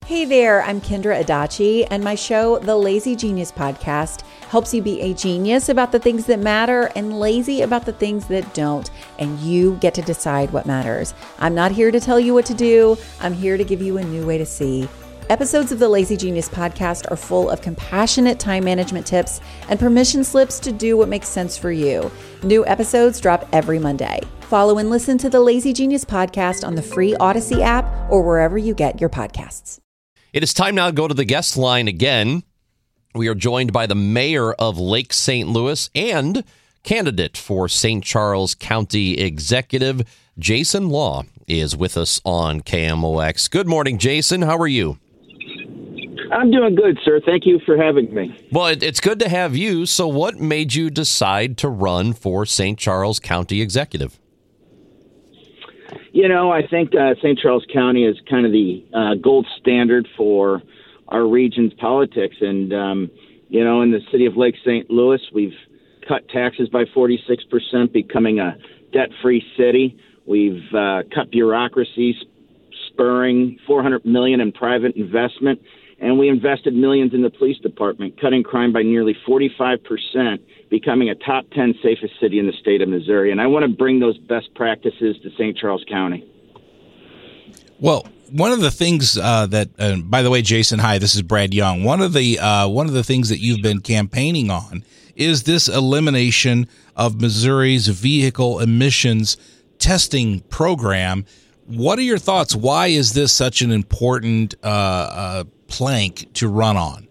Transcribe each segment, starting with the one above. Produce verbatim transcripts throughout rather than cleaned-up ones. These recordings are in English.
Hey there, I'm Kendra Adachi, and my show, The Lazy Genius Podcast, helps you be a genius about the things that matter and lazy about the things that don't, and you get to decide what matters. I'm not here to tell you what to do. I'm here to give you a new way to see. Episodes of the Lazy Genius Podcast are full of compassionate time management tips and permission slips to do what makes sense for you. New episodes drop every Monday. Follow and listen to the Lazy Genius Podcast on the free Odyssey app or wherever you get your podcasts. It is time now to go to the guest line again. We are joined by the mayor of Lake Saint Louis and candidate for Saint Charles County Executive, Jason Law, is with us on K M O X. Good morning, Jason. How are you? I'm doing good, sir. Thank you for having me. Well, it, it's good to have you. So what made you decide to run for Saint Charles County Executive? You know, I think uh, Saint Charles County is kind of the uh, gold standard for our region's politics. And, um, you know, in the city of Lake Saint Louis, we've cut taxes by forty-six percent, becoming a debt-free city. We've uh, cut bureaucracies, spurring four hundred million dollars in private investment. And we invested millions in the police department, cutting crime by nearly forty-five percent, becoming a top ten safest city in the state of Missouri. And I want to bring those best practices to Saint Charles County. Well, one of the things uh, that, uh, by the way, Jason, hi, this is Brad Young. One of the uh, one of the things that you've been campaigning on is this elimination of Missouri's vehicle emissions testing program. What are your thoughts? Why is this such an important uh, uh, plank to run on?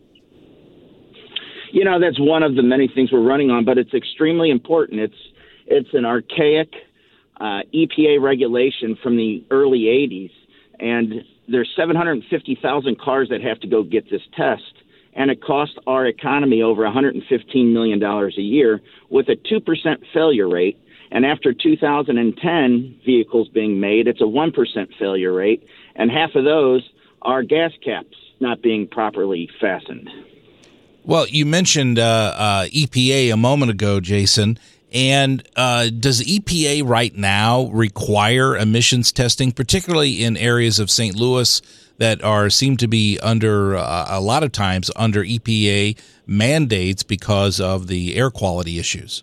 You know, that's one of the many things we're running on, but it's extremely important. It's it's an archaic uh, E P A regulation from the early eighties, and there's seven hundred fifty thousand cars that have to go get this test, and it costs our economy over one hundred fifteen million dollars a year with a two percent failure rate. And after two thousand ten vehicles being made, it's a one percent failure rate, and half of those are gas caps not being properly fastened. Well, you mentioned uh, uh, E P A a moment ago, Jason, and uh, does E P A right now require emissions testing, particularly in areas of Saint Louis that are seem to be under, uh, a lot of times, under E P A mandates because of the air quality issues?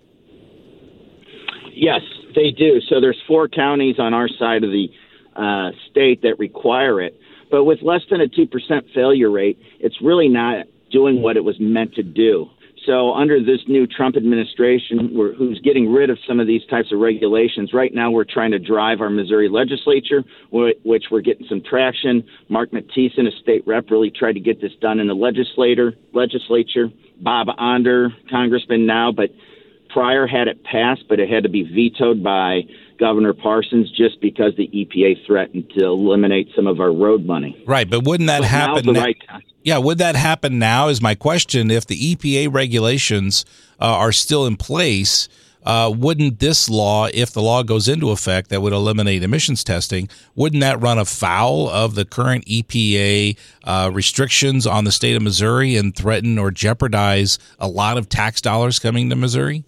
Yes, they do. So there's four counties on our side of the uh, state that require it. But with less than a two percent failure rate, it's really not doing what it was meant to do. So under this new Trump administration, we're, who's getting rid of some of these types of regulations, right now we're trying to drive our Missouri legislature, which we're getting some traction. Mark Mattison, a state rep, really tried to get this done in the legislator, legislature. Bob Onder, congressman now, but prior had it passed, but it had to be vetoed by Governor Parsons just because the E P A threatened to eliminate some of our road money. Right, but wouldn't that but happen? Now's the na- right time. Yeah, would that happen now is my question. If the E P A regulations uh, are still in place, uh, wouldn't this law, if the law goes into effect that would eliminate emissions testing, wouldn't that run afoul of the current E P A uh, restrictions on the state of Missouri and threaten or jeopardize a lot of tax dollars coming to Missouri?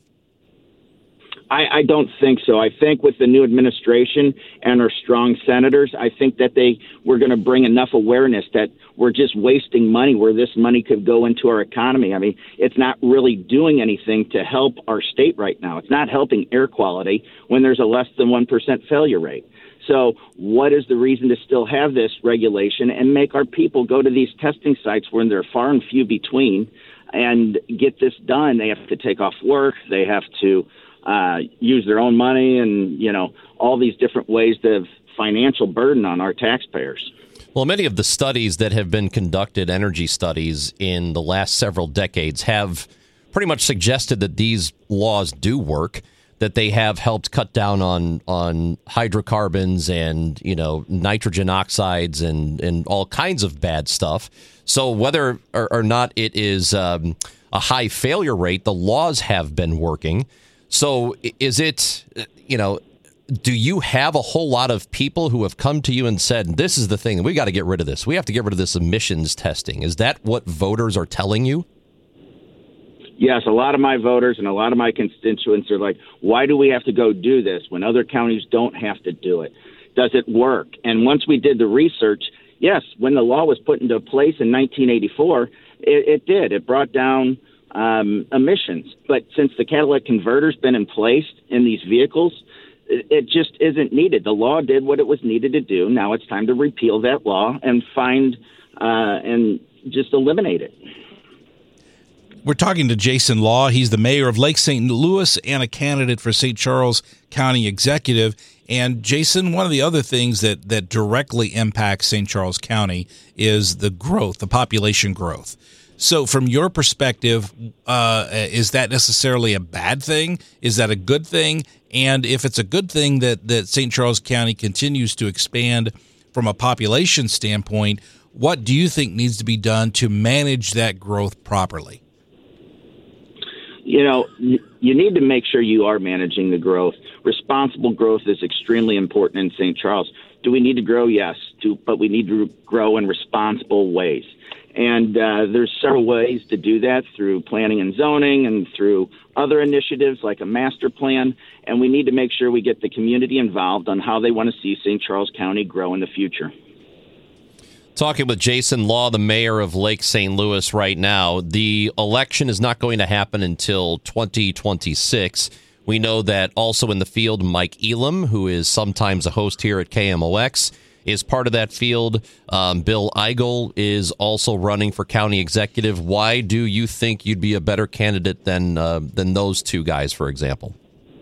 I, I don't think so. I think with the new administration and our strong senators, I think that they we're going to bring enough awareness that we're just wasting money where this money could go into our economy. I mean, it's not really doing anything to help our state right now. It's not helping air quality when there's a less than one percent failure rate. So what is the reason to still have this regulation and make our people go to these testing sites when they're far and few between and get this done? They have to take off work. They have to Uh, use their own money and, you know, all these different ways of financial burden on our taxpayers. Well, many of the studies that have been conducted, energy studies in the last several decades, have pretty much suggested that these laws do work, that they have helped cut down on on hydrocarbons and, you know, nitrogen oxides and, and all kinds of bad stuff. So whether or, or not it is um, a high failure rate, the laws have been working. So is it, you know, do you have a whole lot of people who have come to you and said, this is the thing, we got to get rid of this. We have to get rid of this emissions testing. Is that what voters are telling you? Yes, a lot of my voters and a lot of my constituents are like, why do we have to go do this when other counties don't have to do it? Does it work? And once we did the research, yes, when the law was put into place in nineteen eighty-four, it, it did. It brought down um, emissions. But since the catalytic converter's been in place in these vehicles, it, it just isn't needed. The law did what it was needed to do. Now it's time to repeal that law and find uh, and just eliminate it. We're talking to Jason Law. He's the mayor of Lake Saint Louis and a candidate for Saint Charles County Executive. And Jason, one of the other things that, that directly impacts Saint Charles County is the growth, the population growth. So from your perspective, uh, is that necessarily a bad thing? Is that a good thing? And if it's a good thing that, that Saint Charles County continues to expand from a population standpoint, what do you think needs to be done to manage that growth properly? You know, you need to make sure you are managing the growth. Responsible growth is extremely important in Saint Charles. Do we need to grow? Yes, to, but we need to grow in responsible ways. And uh, there's several ways to do that through planning and zoning and through other initiatives like a master plan. And we need to make sure we get the community involved on how they want to see Saint Charles County grow in the future. Talking with Jason Law, the mayor of Lake Saint Louis right now. The election is not going to happen until twenty twenty-six. We know that also in the field, Mike Elam, who is sometimes a host here at K M O X, is part of that field. Um, Bill Eigel is also running for county executive. Why do you think you'd be a better candidate than uh, than those two guys, for example?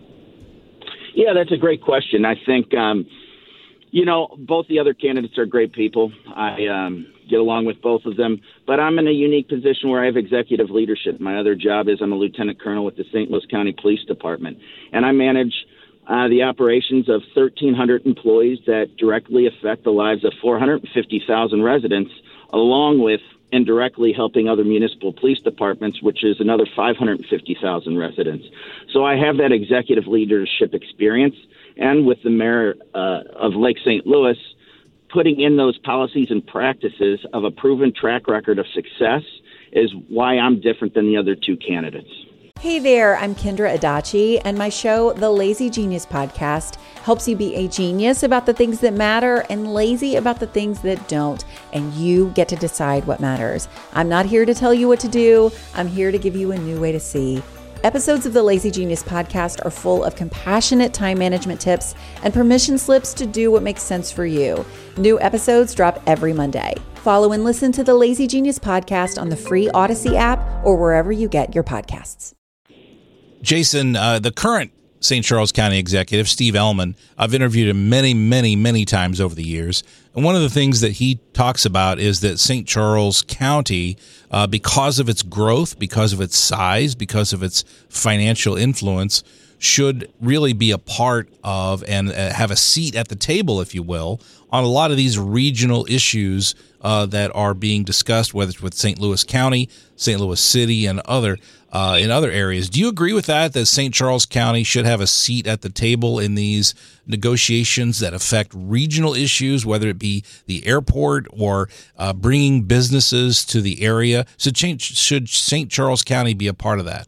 Yeah, that's a great question. I think, um, you know, both the other candidates are great people. I um, get along with both of them, but I'm in a unique position where I have executive leadership. My other job is I'm a lieutenant colonel with the Saint Louis County Police Department, and I manage uh, the operations of thirteen hundred employees that directly affect the lives of four hundred fifty thousand residents, along with indirectly helping other municipal police departments, which is another five hundred fifty thousand residents. So I have that executive leadership experience. And with the mayor uh, of Lake Saint Louis, putting in those policies and practices of a proven track record of success is why I'm different than the other two candidates. Hey there, I'm Kendra Adachi, and my show, The Lazy Genius Podcast, helps you be a genius about the things that matter and lazy about the things that don't, and you get to decide what matters. I'm not here to tell you what to do. I'm here to give you a new way to see. Episodes of the Lazy Genius Podcast are full of compassionate time management tips and permission slips to do what makes sense for you. New episodes drop every Monday. Follow and listen to the Lazy Genius Podcast on the free Odyssey app or wherever you get your podcasts. Jason, uh, the current Saint Charles County Executive, Steve Ellman, I've interviewed him many, many, many times over the years. And one of the things that he talks about is that Saint Charles County, uh, because of its growth, because of its size, because of its financial influence, should really be a part of and uh, have a seat at the table, if you will, on a lot of these regional issues uh, that are being discussed, whether it's with Saint Louis County, Saint Louis City, and other uh, in other areas. Do you agree with that, that Saint Charles County should have a seat at the table in these negotiations that affect regional issues, whether it be the airport or uh, bringing businesses to the area? So should Saint Charles County be a part of that?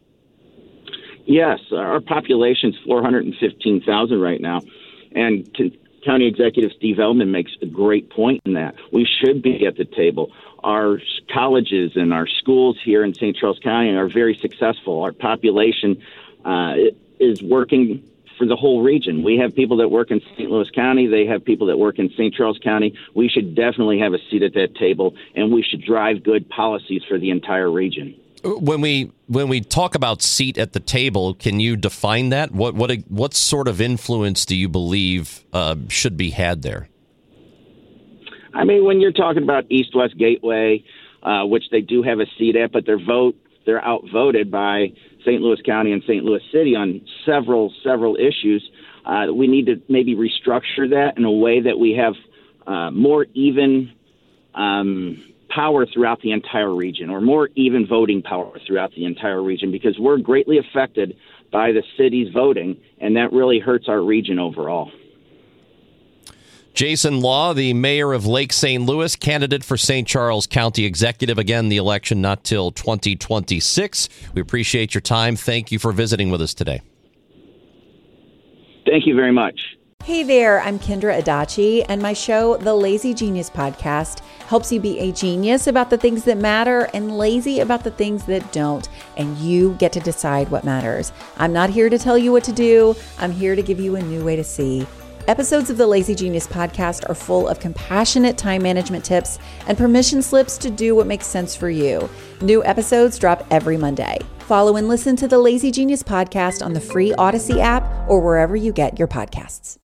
Yes, our population's four hundred fifteen thousand right now, and County Executive Steve Ellman makes a great point in that. We should be at the table. Our colleges and our schools here in Saint Charles County are very successful. Our population uh, is working for the whole region. We have people that work in Saint Louis County. They have people that work in Saint Charles County. We should definitely have a seat at that table, and we should drive good policies for the entire region. When we when we talk about seat at the table, can you define that? What what what sort of influence do you believe uh, should be had there? I mean, when you're talking about East-West Gateway, uh, which they do have a seat at, but they're vote they're outvoted by Saint Louis County and Saint Louis City on several several issues. Uh, we need to maybe restructure that in a way that we have uh, more even Um, power throughout the entire region, or more even voting power throughout the entire region, because we're greatly affected by the city's voting, and that really hurts our region overall. Jason Law, the mayor of Lake Saint Louis, candidate for Saint Charles County Executive. Again, the election not till twenty twenty-six. We appreciate your time. Thank you for visiting with us today. Thank you very much. Hey there, I'm Kendra Adachi, and my show, The Lazy Genius Podcast, helps you be a genius about the things that matter and lazy about the things that don't, and you get to decide what matters. I'm not here to tell you what to do. I'm here to give you a new way to see. Episodes of the Lazy Genius Podcast are full of compassionate time management tips and permission slips to do what makes sense for you. New episodes drop every Monday. Follow and listen to the Lazy Genius Podcast on the free Odyssey app or wherever you get your podcasts.